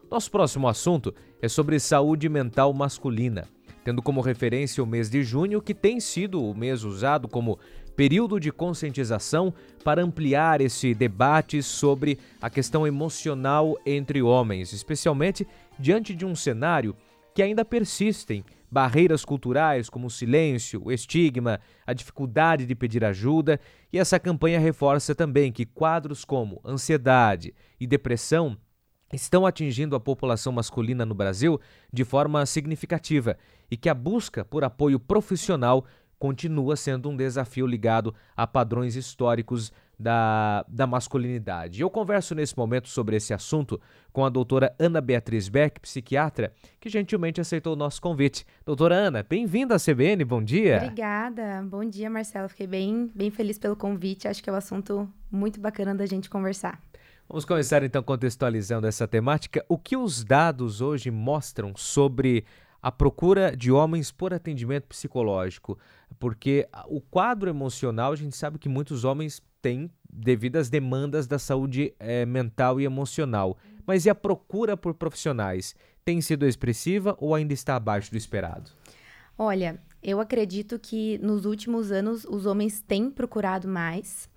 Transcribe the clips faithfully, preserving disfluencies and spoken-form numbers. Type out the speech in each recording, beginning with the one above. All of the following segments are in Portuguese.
Nosso próximo assunto é sobre saúde mental masculina, tendo como referência o mês de junho, que tem sido o mês usado como período de conscientização para ampliar esse debate sobre a questão emocional entre homens, especialmente diante de um cenário que ainda persistem barreiras culturais como o silêncio, o estigma, a dificuldade de pedir ajuda, e essa campanha reforça também que quadros como ansiedade e depressão estão atingindo a população masculina no Brasil de forma significativa e que a busca por apoio profissional continua sendo um desafio ligado a padrões históricos da, da masculinidade. Eu converso nesse momento sobre esse assunto com a doutora Ana Beatriz Beck, psiquiatra, que gentilmente aceitou o nosso convite. Doutora Ana, bem-vinda à C B N, bom dia. Obrigada, bom dia, Marcelo. Fiquei bem, bem feliz pelo convite, acho que é um assunto muito bacana da gente conversar. Vamos começar então contextualizando essa temática. O que os dados hoje mostram sobre a procura de homens por atendimento psicológico? Porque o quadro emocional, a gente sabe que muitos homens têm devido às demandas da saúde é, mental e emocional. Mas e a procura por profissionais? Tem sido expressiva ou ainda está abaixo do esperado? Olha, eu acredito que nos últimos anos os homens têm procurado mais.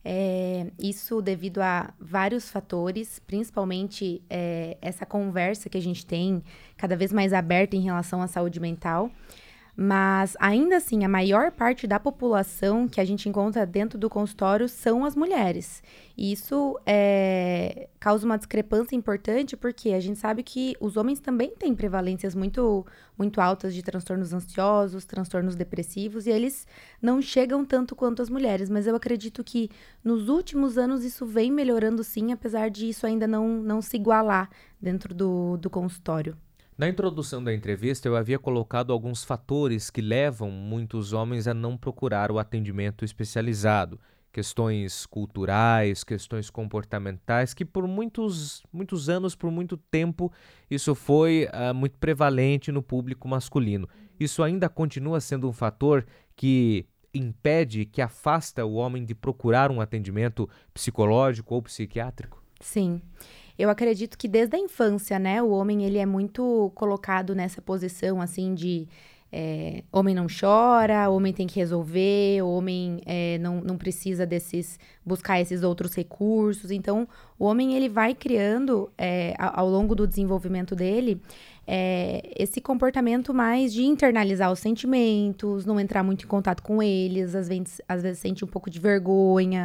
É, isso devido a vários fatores, principalmente é, essa conversa que a gente tem cada vez mais aberta em relação à saúde mental. Mas, ainda assim, a maior parte da população que a gente encontra dentro do consultório são as mulheres. E isso é, causa uma discrepância importante porque a gente sabe que os homens também têm prevalências muito, muito altas de transtornos ansiosos, transtornos depressivos, e eles não chegam tanto quanto as mulheres. Mas eu acredito que nos últimos anos isso vem melhorando sim, apesar de isso ainda não, não se igualar dentro do, do consultório. Na introdução da entrevista, eu havia colocado alguns fatores que levam muitos homens a não procurar o atendimento especializado. Questões culturais, questões comportamentais, que por muitos, muitos anos, por muito tempo, isso foi uh, muito prevalente no público masculino. Isso ainda continua sendo um fator que impede, que afasta o homem de procurar um atendimento psicológico ou psiquiátrico? Sim. Eu acredito que desde a infância, né, o homem ele é muito colocado nessa posição, assim, de é, homem não chora, homem tem que resolver, homem é, não, não precisa desses, buscar esses outros recursos. Então, o homem ele vai criando, é, ao longo do desenvolvimento dele, é, esse comportamento mais de internalizar os sentimentos, não entrar muito em contato com eles, às vezes, às vezes sente um pouco de vergonha.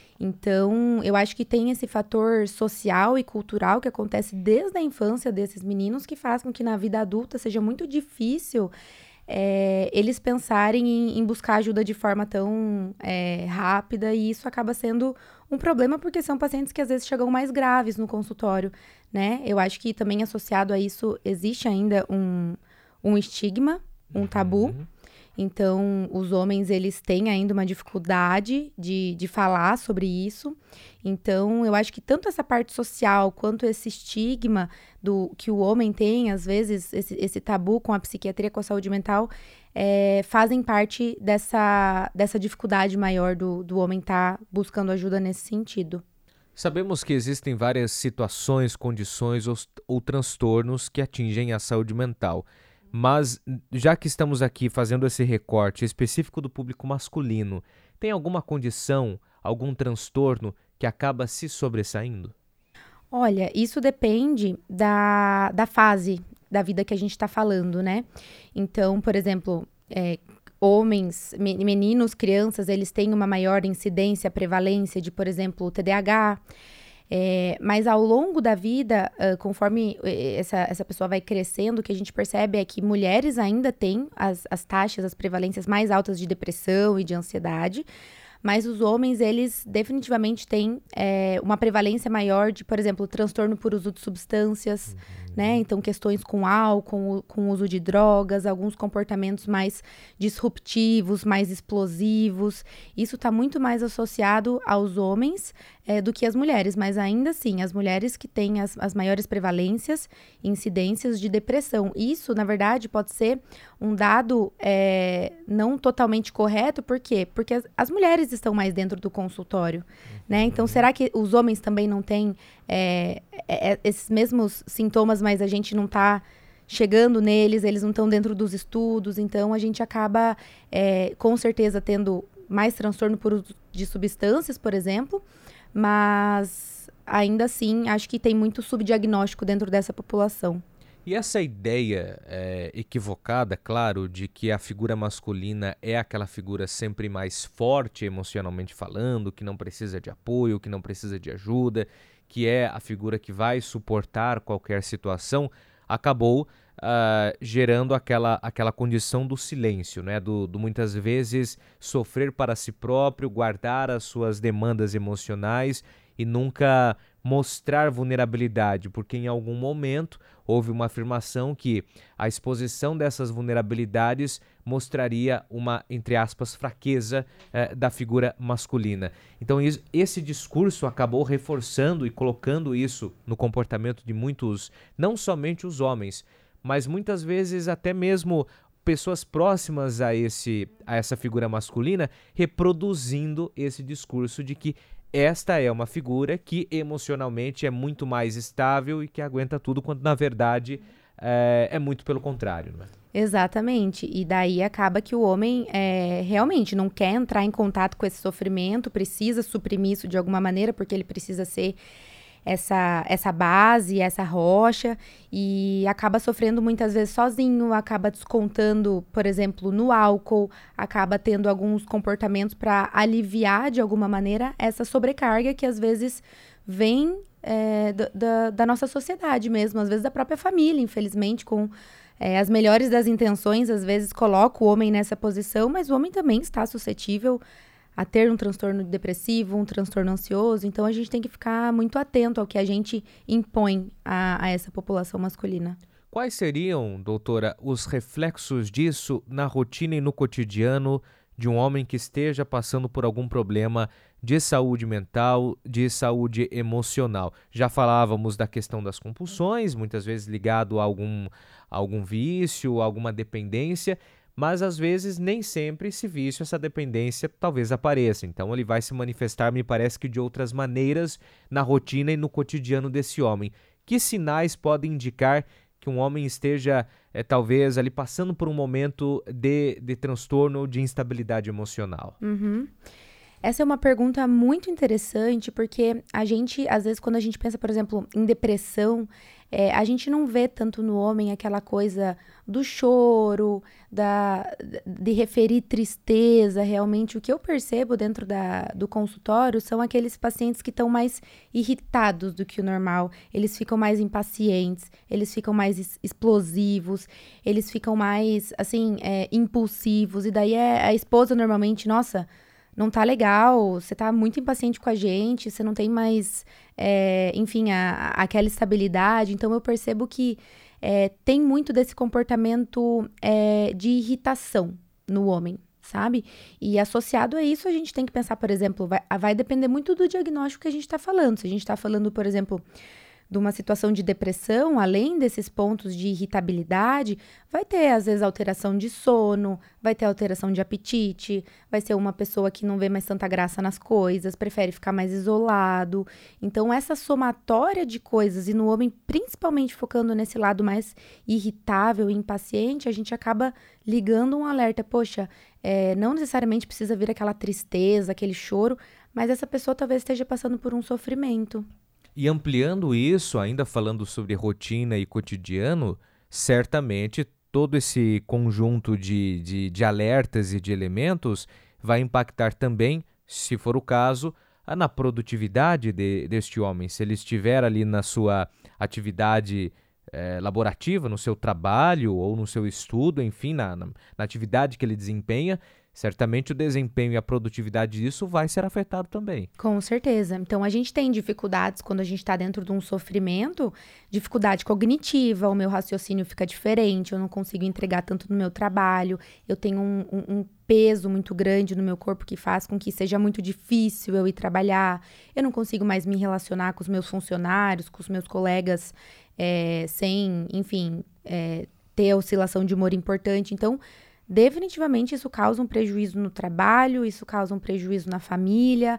Então, eu acho que tem esse fator social e cultural que acontece desde a infância desses meninos que faz com que na vida adulta seja muito difícil é, eles pensarem em, em buscar ajuda de forma tão é, rápida, e isso acaba sendo um problema porque são pacientes que às vezes chegam mais graves no consultório, né? Eu acho que também associado a isso existe ainda um, um estigma, um tabu. Uhum. Então, os homens, eles têm ainda uma dificuldade de, de falar sobre isso. Então, eu acho que tanto essa parte social quanto esse estigma do, que o homem tem, às vezes, esse, esse tabu com a psiquiatria, com a saúde mental, é, fazem parte dessa, dessa dificuldade maior do, do homem estar tá buscando ajuda nesse sentido. Sabemos que existem várias situações, condições ou, ou transtornos que atingem a saúde mental. Mas, já que estamos aqui fazendo esse recorte específico do público masculino, tem alguma condição, algum transtorno que acaba se sobressaindo? Olha, isso depende da, da fase da vida que a gente está falando, né? Então, por exemplo, é, homens, meninos, crianças, eles têm uma maior incidência, prevalência de, por exemplo, T D A H. É, mas ao longo da vida, uh, conforme essa, essa pessoa vai crescendo, o que a gente percebe é que mulheres ainda têm as, as taxas, as prevalências mais altas de depressão e de ansiedade, mas os homens, eles definitivamente têm é, uma prevalência maior de, por exemplo, transtorno por uso de substâncias, uhum. né? Então, questões com álcool, com o uso de drogas, alguns comportamentos mais disruptivos, mais explosivos. Isso está muito mais associado aos homens é, do que às mulheres, mas ainda assim, as mulheres que têm as, as maiores prevalências e incidências de depressão. Isso, na verdade, pode ser um dado é, não totalmente correto, por quê? Porque as, as mulheres estão mais dentro do consultório, né? Então, será que os homens também não têm é, é, esses mesmos sintomas, mas a gente não está chegando neles, eles não estão dentro dos estudos, então a gente acaba, é, com certeza, tendo mais transtorno por uso de substâncias, por exemplo, mas ainda assim, acho que tem muito subdiagnóstico dentro dessa população. E essa ideia é, equivocada, claro, de que a figura masculina é aquela figura sempre mais forte emocionalmente falando, que não precisa de apoio, que não precisa de ajuda, que é a figura que vai suportar qualquer situação, acabou uh, gerando aquela, aquela condição do silêncio, né? do, do muitas vezes sofrer para si próprio, guardar as suas demandas emocionais e nunca mostrar vulnerabilidade, porque em algum momento houve uma afirmação que a exposição dessas vulnerabilidades mostraria uma, entre aspas, fraqueza eh, da figura masculina. Então isso, esse discurso acabou reforçando e colocando isso no comportamento de muitos, não somente os homens, mas muitas vezes até mesmo pessoas próximas a, esse, a essa figura masculina, reproduzindo esse discurso de que esta é uma figura que emocionalmente é muito mais estável e que aguenta tudo, quando na verdade é, é muito pelo contrário, não é? Exatamente, e daí acaba que o homem é, realmente não quer entrar em contato com esse sofrimento, precisa suprimir isso de alguma maneira, porque ele precisa ser essa, essa base, essa rocha, e acaba sofrendo muitas vezes sozinho, acaba descontando, por exemplo, no álcool, acaba tendo alguns comportamentos para aliviar de alguma maneira essa sobrecarga que às vezes vem é, da, da, da nossa sociedade mesmo, às vezes da própria família, infelizmente, com é, as melhores das intenções, às vezes coloca o homem nessa posição, mas o homem também está suscetível a ter um transtorno depressivo, um transtorno ansioso. Então, a gente tem que ficar muito atento ao que a gente impõe a, a essa população masculina. Quais seriam, doutora, os reflexos disso na rotina e no cotidiano de um homem que esteja passando por algum problema de saúde mental, de saúde emocional? Já falávamos da questão das compulsões, muitas vezes ligado a algum, a algum vício, a alguma dependência, mas às vezes nem sempre esse vício, essa dependência talvez apareça. Então ele vai se manifestar, me parece que de outras maneiras, na rotina e no cotidiano desse homem. Que sinais podem indicar que um homem esteja, é, talvez, ali passando por um momento de, de transtorno, de instabilidade emocional? Uhum. Essa é uma pergunta muito interessante, porque a gente, às vezes, quando a gente pensa, por exemplo, em depressão, é, a gente não vê tanto no homem aquela coisa do choro, da, de referir tristeza. Realmente, o que eu percebo dentro da, do consultório são aqueles pacientes que estão mais irritados do que o normal. Eles ficam mais impacientes, eles ficam mais explosivos, eles ficam mais, assim, é, impulsivos. E daí é a esposa normalmente, nossa, não tá legal, você tá muito impaciente com a gente, você não tem mais, é, enfim, a, a, aquela estabilidade. Então, eu percebo que é, tem muito desse comportamento é, de irritação no homem, sabe? E associado a isso, a gente tem que pensar, por exemplo, vai, vai depender muito do diagnóstico que a gente tá falando. Se a gente tá falando, por exemplo, de uma situação de depressão, além desses pontos de irritabilidade, vai ter, às vezes, alteração de sono, vai ter alteração de apetite, vai ser uma pessoa que não vê mais tanta graça nas coisas, prefere ficar mais isolado. Então, essa somatória de coisas, e no homem, principalmente focando nesse lado mais irritável e impaciente, a gente acaba ligando um alerta. Poxa, é, não necessariamente precisa vir aquela tristeza, aquele choro, mas essa pessoa talvez esteja passando por um sofrimento. E ampliando isso, ainda falando sobre rotina e cotidiano, certamente todo esse conjunto de, de, de alertas e de elementos vai impactar também, se for o caso, na produtividade de, deste homem. Se ele estiver ali na sua atividade eh, laborativa, no seu trabalho ou no seu estudo, enfim, na, na, na atividade que ele desempenha, certamente o desempenho e a produtividade disso vai ser afetado também. Com certeza. Então, a gente tem dificuldades quando a gente está dentro de um sofrimento, dificuldade cognitiva, o meu raciocínio fica diferente, eu não consigo entregar tanto no meu trabalho, eu tenho um, um, um peso muito grande no meu corpo que faz com que seja muito difícil eu ir trabalhar, eu não consigo mais me relacionar com os meus funcionários, com os meus colegas, é, sem, enfim, é, ter oscilação de humor importante. Então, definitivamente isso causa um prejuízo no trabalho, isso causa um prejuízo na família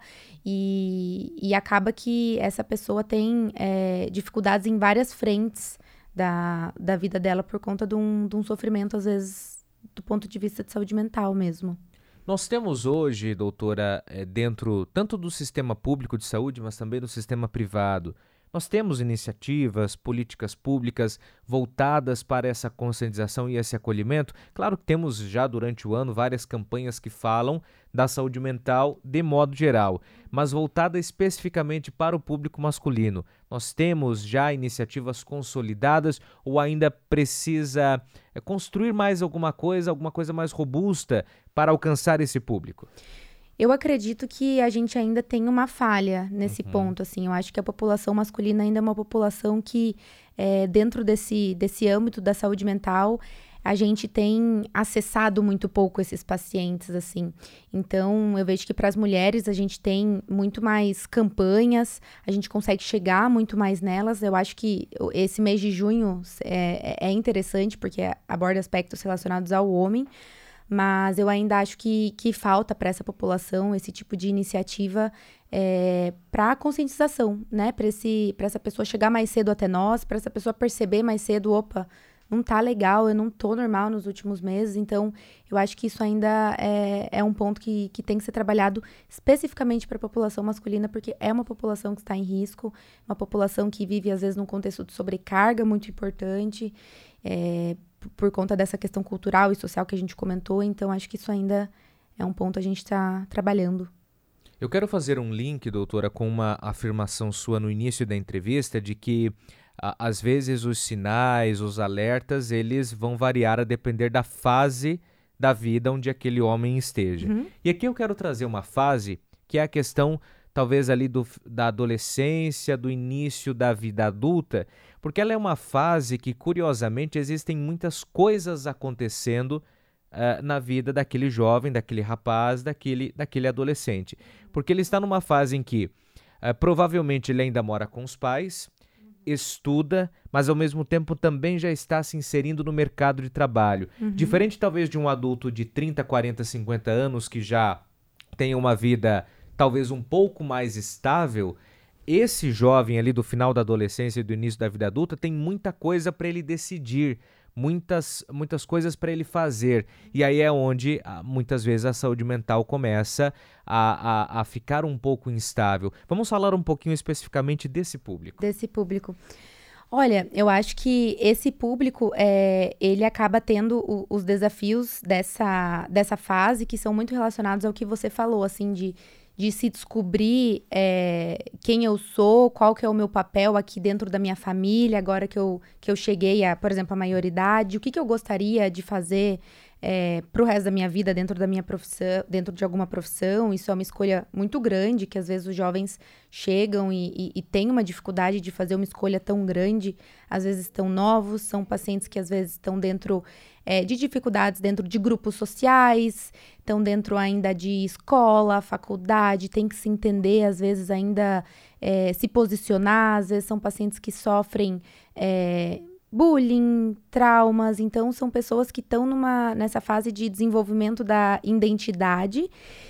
e, e acaba que essa pessoa tem é, dificuldades em várias frentes da, da vida dela por conta de um, de um sofrimento, às vezes, do ponto de vista de saúde mental mesmo. Nós temos hoje, doutora, eh, dentro tanto do sistema público de saúde, mas também do sistema privado, nós temos iniciativas, políticas públicas voltadas para essa conscientização e esse acolhimento. Claro que temos já durante o ano várias campanhas que falam da saúde mental de modo geral, mas voltada especificamente para o público masculino. Nós temos já iniciativas consolidadas ou ainda precisa é, construir mais alguma coisa, alguma coisa mais robusta para alcançar esse público? Eu acredito que a gente ainda tem uma falha nesse Uhum. ponto, assim. Eu acho que a população masculina ainda é uma população que, é, dentro desse, desse âmbito da saúde mental, a gente tem acessado muito pouco esses pacientes, assim. Então, eu vejo que para as mulheres a gente tem muito mais campanhas, a gente consegue chegar muito mais nelas. Eu acho que esse mês de junho é, é interessante porque aborda aspectos relacionados ao homem, mas eu ainda acho que, que falta para essa população esse tipo de iniciativa é, para conscientização, né? Para essa pessoa chegar mais cedo até nós, para essa pessoa perceber mais cedo, opa, não tá legal, eu não tô normal nos últimos meses. Então, eu acho que isso ainda é, é um ponto que, que tem que ser trabalhado especificamente para a população masculina, porque é uma população que está em risco, uma população que vive, às vezes, num contexto de sobrecarga muito importante, é, por conta dessa questão cultural e social que a gente comentou. Então, acho que isso ainda é um ponto a gente está trabalhando. Eu quero fazer um link, doutora, com uma afirmação sua no início da entrevista de que, a, às vezes, os sinais, os alertas, eles vão variar a depender da fase da vida onde aquele homem esteja. Uhum. E aqui eu quero trazer uma fase que é a questão, talvez, ali do, da adolescência, do início da vida adulta, porque ela é uma fase que, curiosamente, existem muitas coisas acontecendo uh, na vida daquele jovem, daquele rapaz, daquele, daquele adolescente. Porque ele está numa fase em que, uh, provavelmente, ele ainda mora com os pais, estuda, mas, ao mesmo tempo, também já está se inserindo no mercado de trabalho. Uhum. Diferente, talvez, de um adulto de trinta, quarenta, cinquenta anos que já tem uma vida talvez um pouco mais estável, esse jovem ali do final da adolescência e do início da vida adulta tem muita coisa para ele decidir, muitas, muitas coisas para ele fazer. E aí é onde, muitas vezes, a saúde mental começa a, a, a ficar um pouco instável. Vamos falar um pouquinho especificamente desse público. Desse público. Olha, eu acho que esse público, é, ele acaba tendo o, os desafios dessa, dessa fase que são muito relacionados ao que você falou, assim, de... de se descobrir é, quem eu sou, qual que é o meu papel aqui dentro da minha família, agora que eu, que eu cheguei a, por exemplo, a maioridade, o que, que eu gostaria de fazer é, pro resto da minha vida dentro da minha profissão, dentro de alguma profissão. Isso é uma escolha muito grande, que às vezes os jovens chegam e, e, e têm uma dificuldade de fazer uma escolha tão grande, às vezes estão novos, são pacientes que às vezes estão dentro é, de dificuldades dentro de grupos sociais, estão dentro ainda de escola, faculdade, tem que se entender, às vezes ainda é, se posicionar, às vezes são pacientes que sofrem é, bullying, traumas, então são pessoas que estão numa, nessa fase de desenvolvimento da identidade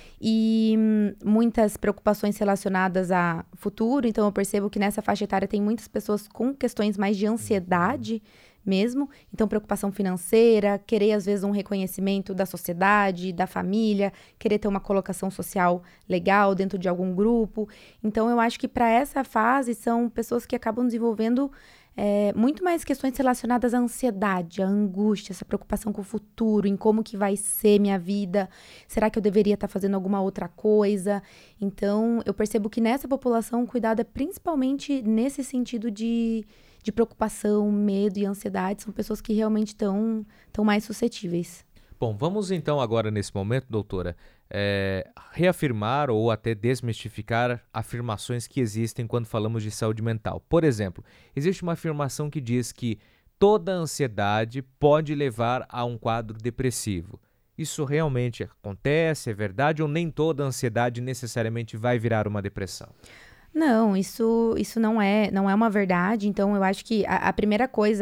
e hum, muitas preocupações relacionadas a futuro. Então eu percebo que nessa faixa etária tem muitas pessoas com questões mais de ansiedade mesmo, então preocupação financeira, querer às vezes um reconhecimento da sociedade, da família, querer ter uma colocação social legal dentro de algum grupo. Então eu acho que para essa fase são pessoas que acabam desenvolvendo é, muito mais questões relacionadas à ansiedade, à angústia, essa preocupação com o futuro, em como que vai ser minha vida, será que eu deveria estar fazendo alguma outra coisa? Então eu percebo que nessa população o cuidado é principalmente nesse sentido de de preocupação, medo e ansiedade, são pessoas que realmente estão estão mais suscetíveis. Bom, vamos então agora nesse momento, doutora, é, reafirmar ou até desmistificar afirmações que existem quando falamos de saúde mental. Por exemplo, existe uma afirmação que diz que toda ansiedade pode levar a um quadro depressivo. Isso realmente acontece, é verdade, ou nem toda ansiedade necessariamente vai virar uma depressão? Não, isso, isso não é, não é uma verdade. Então, eu acho que a, a primeira coisa é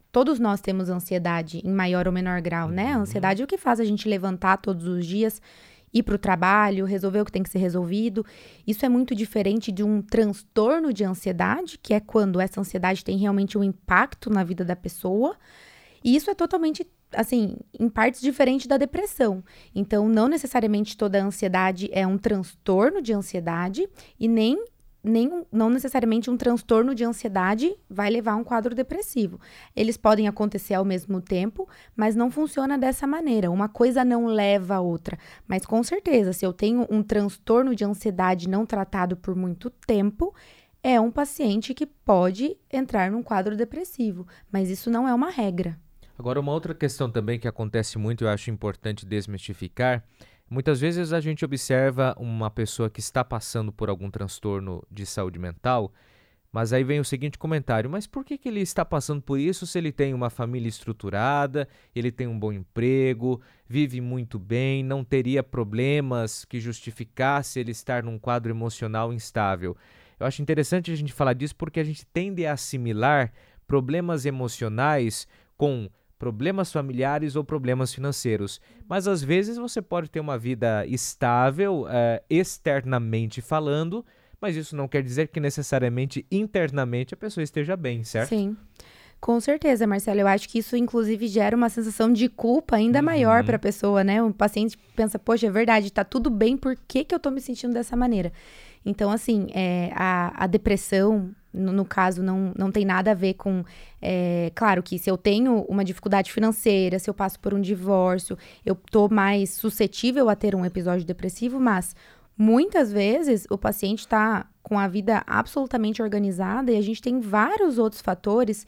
todos nós temos ansiedade em maior ou menor grau, né? A ansiedade é o que faz a gente levantar todos os dias, ir para o trabalho, resolver o que tem que ser resolvido. Isso é muito diferente de um transtorno de ansiedade, que é quando essa ansiedade tem realmente um impacto na vida da pessoa. E isso é totalmente, assim, em partes diferentes da depressão. Então, não necessariamente toda ansiedade é um transtorno de ansiedade e nem, nem não necessariamente um transtorno de ansiedade vai levar a um quadro depressivo. Eles podem acontecer ao mesmo tempo, mas não funciona dessa maneira. Uma coisa não leva a outra. Mas, com certeza, se eu tenho um transtorno de ansiedade não tratado por muito tempo, é um paciente que pode entrar num quadro depressivo. Mas isso não é uma regra. Agora, uma outra questão também que acontece muito e eu acho importante desmistificar, muitas vezes a gente observa uma pessoa que está passando por algum transtorno de saúde mental, mas aí vem o seguinte comentário: mas por que que ele está passando por isso se ele tem uma família estruturada, ele tem um bom emprego, vive muito bem, não teria problemas que justificasse ele estar num quadro emocional instável? Eu acho interessante a gente falar disso porque a gente tende a assimilar problemas emocionais com problemas familiares ou problemas financeiros. Mas às vezes você pode ter uma vida estável, eh, externamente falando, mas isso não quer dizer que necessariamente internamente a pessoa esteja bem, certo? Sim, com certeza, Marcelo. Eu acho que isso, inclusive, gera uma sensação de culpa ainda Uhum. maior para a pessoa, né? O paciente pensa, poxa, é verdade, tá tudo bem, por que que eu tô me sentindo dessa maneira? Então, assim, é, a, a depressão, no, no caso, não, não tem nada a ver com... É, claro que se eu tenho uma dificuldade financeira, se eu passo por um divórcio, eu tô mais suscetível a ter um episódio depressivo, mas muitas vezes o paciente está com a vida absolutamente organizada e a gente tem vários outros fatores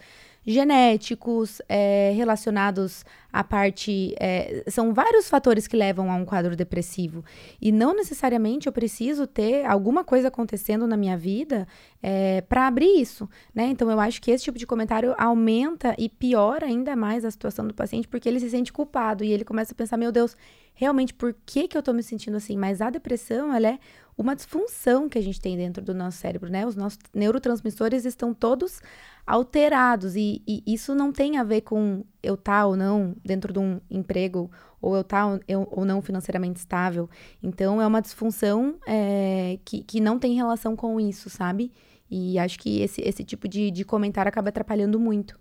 genéticos, é, relacionados à parte... É, são vários fatores que levam a um quadro depressivo. E não necessariamente eu preciso ter alguma coisa acontecendo na minha vida é, para abrir isso, né? Então, eu acho que esse tipo de comentário aumenta e piora ainda mais a situação do paciente, porque ele se sente culpado e ele começa a pensar, meu Deus, realmente, por que que eu tô me sentindo assim? Mas a depressão, ela é uma disfunção que a gente tem dentro do nosso cérebro, né? Os nossos neurotransmissores estão todos alterados e, e isso não tem a ver com eu estar ou não dentro de um emprego ou eu estar eu, ou não financeiramente estável. Então, é uma disfunção é, que, que não tem relação com isso, sabe? E acho que esse, esse tipo de, de comentário acaba atrapalhando muito.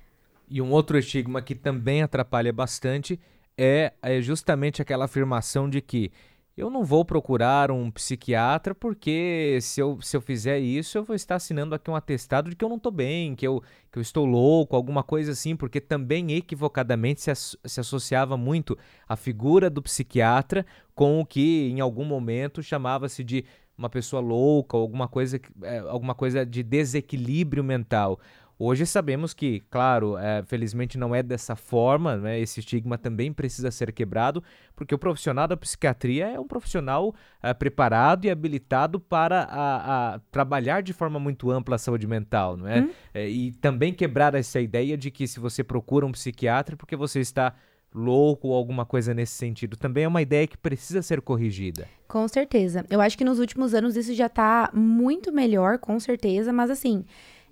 E um outro estigma que também atrapalha bastante é, é justamente aquela afirmação de que eu não vou procurar um psiquiatra porque se eu, se eu fizer isso, eu vou estar assinando aqui um atestado de que eu não estou bem, que eu, que eu estou louco, alguma coisa assim, porque também equivocadamente se, as, se associava muito a figura do psiquiatra com o que em algum momento chamava-se de uma pessoa louca ou alguma coisa, é, alguma coisa de desequilíbrio mental. Hoje sabemos que, claro, é, felizmente não é dessa forma, né? Esse estigma também precisa ser quebrado, porque o profissional da psiquiatria é um profissional é, preparado e habilitado para a, a trabalhar de forma muito ampla a saúde mental, não é? Hum. É, e também quebrar essa ideia de que se você procura um psiquiatra é porque você está louco ou alguma coisa nesse sentido. Também é uma ideia que precisa ser corrigida. Com certeza. Eu acho que nos últimos anos isso já está muito melhor, com certeza, mas assim...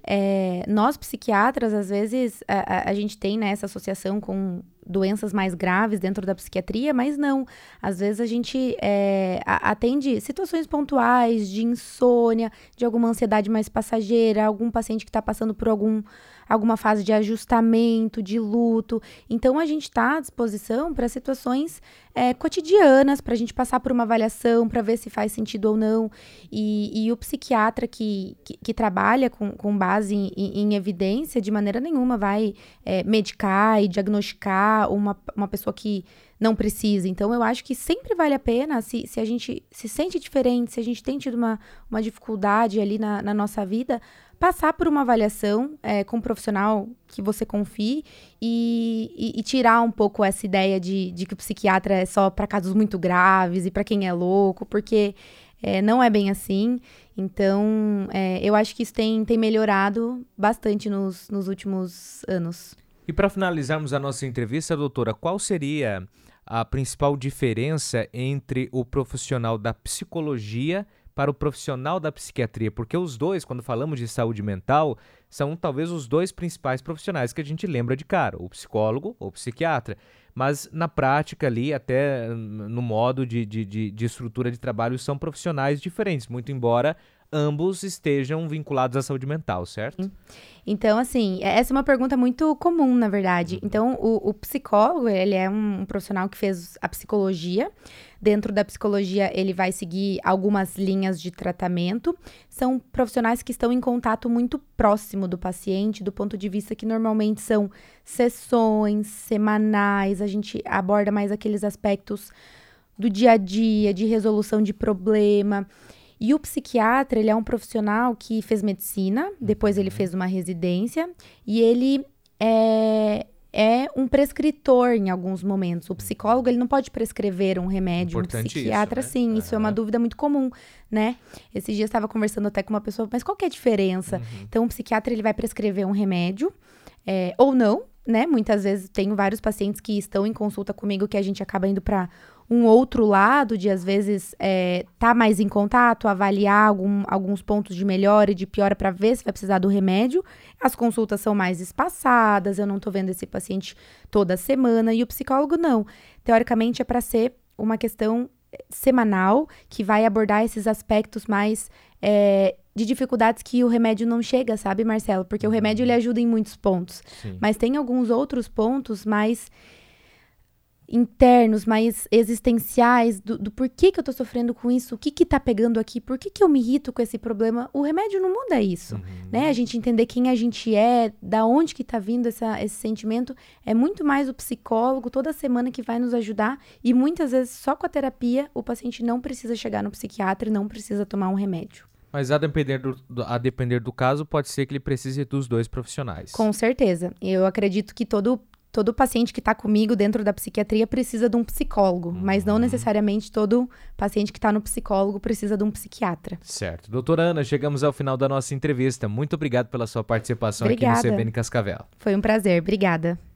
É, nós psiquiatras, às vezes, a, a, a gente tem, né, essa associação com doenças mais graves dentro da psiquiatria, mas não. Às vezes a gente é, a, atende situações pontuais de insônia, de alguma ansiedade mais passageira, algum paciente que está passando por algum, alguma fase de ajustamento, de luto. Então, a gente está à disposição para situações é, cotidianas, para a gente passar por uma avaliação, para ver se faz sentido ou não. E, e o psiquiatra que, que, que trabalha com, com base em, em, em evidência, de maneira nenhuma vai é, medicar e diagnosticar uma, uma pessoa que não precisa. Então, eu acho que sempre vale a pena, se, se a gente se sente diferente, se a gente tem tido uma, uma dificuldade ali na, na nossa vida, passar por uma avaliação é, com um profissional que você confie e, e, e tirar um pouco essa ideia de, de que o psiquiatra é só para casos muito graves e para quem é louco, porque é, não é bem assim. Então, é, eu acho que isso tem, tem melhorado bastante nos, nos últimos anos. E para finalizarmos a nossa entrevista, doutora, qual seria a principal diferença entre o profissional da psicologia para o profissional da psiquiatria? Porque os dois, quando falamos de saúde mental, são talvez os dois principais profissionais que a gente lembra de cara, o psicólogo ou o psiquiatra. Mas na prática ali, até no modo de, de, de, de estrutura de trabalho, são profissionais diferentes, muito embora ambos estejam vinculados à saúde mental, certo? Então, assim, essa é uma pergunta muito comum, na verdade. Então, o, o psicólogo, ele é um, um profissional que fez a psicologia. Dentro da psicologia, ele vai seguir algumas linhas de tratamento. São profissionais que estão em contato muito próximo do paciente, do ponto de vista que normalmente são sessões semanais. A gente aborda mais aqueles aspectos do dia a dia, de resolução de problema. E o psiquiatra, ele é um profissional que fez medicina, depois ele fez uma residência, e ele é, é um prescritor em alguns momentos. O psicólogo, ele não pode prescrever um remédio, Importante um psiquiatra, isso, né? sim, Uhum. isso é uma dúvida muito comum, né? Esses dias eu estava conversando até com uma pessoa, mas qual que é a diferença? Uhum. Então, o psiquiatra, ele vai prescrever um remédio, é, ou não, né? Muitas vezes, tenho vários pacientes que estão em consulta comigo que a gente acaba indo para um outro lado de, às vezes, é, tá mais em contato, avaliar algum, alguns pontos de melhora e de piora para ver se vai precisar do remédio. As consultas são mais espaçadas, eu não tô vendo esse paciente toda semana, e o psicólogo não. Teoricamente, é para ser uma questão semanal que vai abordar esses aspectos mais é, de dificuldades que o remédio não chega, sabe, Marcelo? Porque o remédio, ele ajuda em muitos pontos. Sim. Mas tem alguns outros pontos mais internos, mais existenciais, do, do porquê que eu tô sofrendo com isso, o que que tá pegando aqui, por que que eu me irrito com esse problema. O remédio não muda isso, Uhum. né? A gente entender quem a gente é, da onde que tá vindo essa, esse sentimento, é muito mais o psicólogo toda semana que vai nos ajudar, e muitas vezes só com a terapia o paciente não precisa chegar no psiquiatra e não precisa tomar um remédio. Mas a depender do, do- a depender do caso, pode ser que ele precise dos dois profissionais. Com certeza. Eu acredito que todo Todo paciente que está comigo dentro da psiquiatria precisa de um psicólogo, Uhum. mas não necessariamente todo paciente que está no psicólogo precisa de um psiquiatra. Certo. Doutora Ana, chegamos ao final da nossa entrevista. Muito obrigado pela sua participação aqui no Obrigada. C B N Cascavel. Foi um prazer. Obrigada.